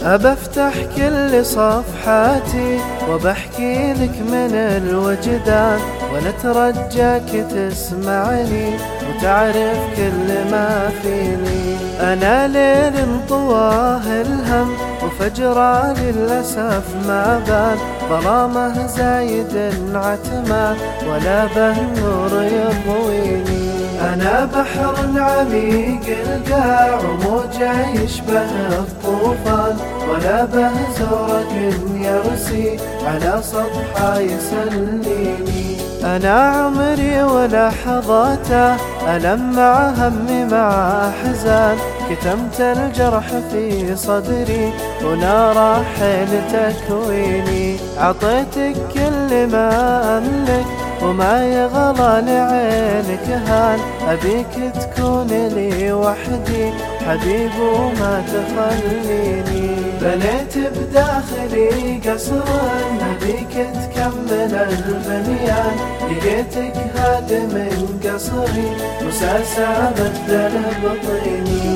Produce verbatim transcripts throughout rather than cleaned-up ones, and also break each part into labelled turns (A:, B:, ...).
A: أبفتح كل صفحاتي وبحكي لك من الوجدان، ونترجاك تسمعني وتعرف كل ما فيني. أنا ليل انطواه الهم وفجرة للأسف ما بان، ظلامه زايد عتمه ولا به نور يضويني. أنا بحر عميق القاع وموجه يشبه الطوفان، ولا به زورق يرسي على سطحه يسليني. أنا عمري ولحظاته ألم مع همي مع أحزان، كتمت الجرح في صدري ونار حيل تكويني. عطيتك كل ما أملك وما يغلى لعينك هان، أبيك تكون لي وحدي حبيب وما تخليني. بنيت بداخلي قصرا أبيك تكمل البنيان، لقيتك هادم قصري مساسة بدل بطيني.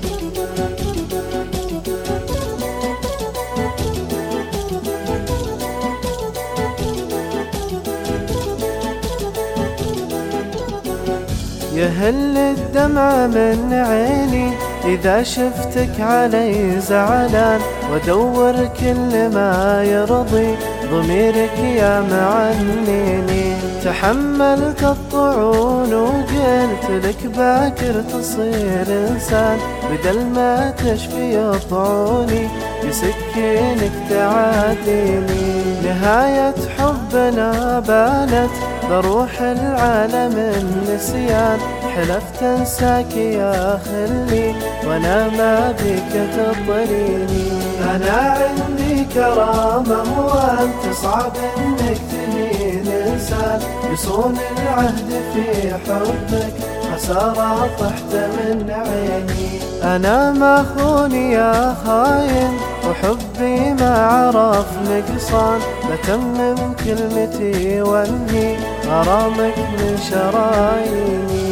A: يهل الدمع من عيني إذا شفتك علي زعلان، وادور كل ما يرضي ضميرك يا معنيني. تحملت الطعون وقلت لك باكر تصير إنسان، بدل ما تشفي طعوني بسكينك تعاديني. نهاية حبنا بانت بروح العالم النسيان، حلفت انساك يا خلي وانا ما بك تضريني. انا عندي كرامة وانت صعب انك تهين انسان، يصون العهد في حبك خسارة طحت من عيني. انا ما خوني يا خاين وحبي ما عرف نقصان، بتمم كلمتي واني غرامك من شراييني.